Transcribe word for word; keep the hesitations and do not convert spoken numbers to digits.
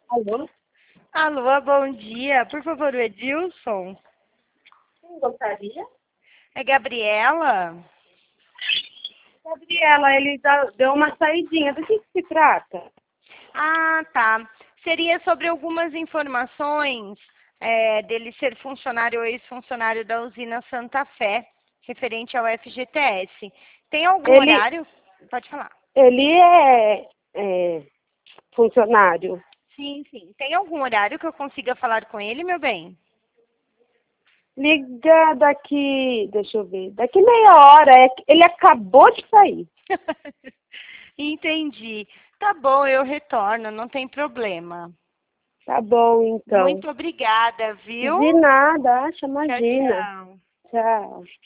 Alô? Alô, bom dia. Por favor, o Edilson. Quem gostaria? É Gabriela? Gabriela, ele dá- deu uma saidinha. Do que, que se trata? Ah, tá. Seria sobre algumas informações é, dele ser funcionário ou ex-funcionário da usina Santa Fé, referente ao F G T S. Tem algum Ele, horário? Pode falar. ele é, é funcionário. Sim, sim. Tem algum horário que eu consiga falar com ele, meu bem? Liga daqui, deixa eu ver, daqui meia hora. É que ele acabou de sair. Entendi. Tá bom, eu retorno, não tem problema. Tá bom, então. Muito obrigada, viu? De nada, acha, Tchau, imagina. tchau. Tchau.